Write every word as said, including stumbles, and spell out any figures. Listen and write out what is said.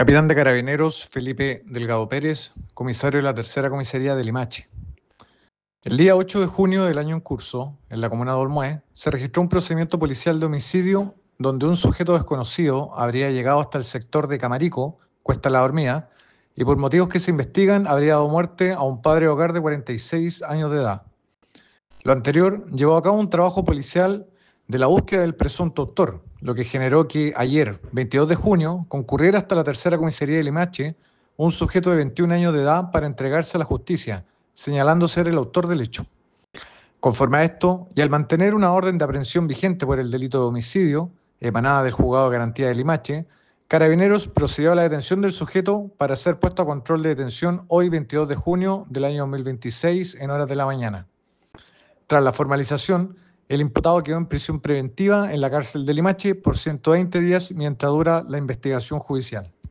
Capitán de Carabineros Felipe Delgado Pérez, comisario de la Tercera Comisaría de Limache. El día ocho de junio del año en curso, en la comuna de Olmué, se registró un procedimiento policial de homicidio donde un sujeto desconocido habría llegado hasta el sector de Camarico, Cuesta La Dormida, y por motivos que se investigan habría dado muerte a un padre de hogar de cuarenta y seis años de edad. Lo anterior llevó a cabo un trabajo policial de la búsqueda del presunto autor, lo que generó que ayer, veintidós de junio, concurriera hasta la Tercera Comisaría de Limache un sujeto de veintiún años de edad para entregarse a la justicia, señalando ser el autor del hecho. Conforme a esto, y al mantener una orden de aprehensión vigente por el delito de homicidio, emanada del Juzgado de Garantía de Limache, Carabineros procedió a la detención del sujeto para ser puesto a control de detención hoy veintidós de junio del año dos mil veintiséis en horas de la mañana. Tras la formalización, el imputado quedó en prisión preventiva en la cárcel de Limache por ciento veinte días mientras dura la investigación judicial.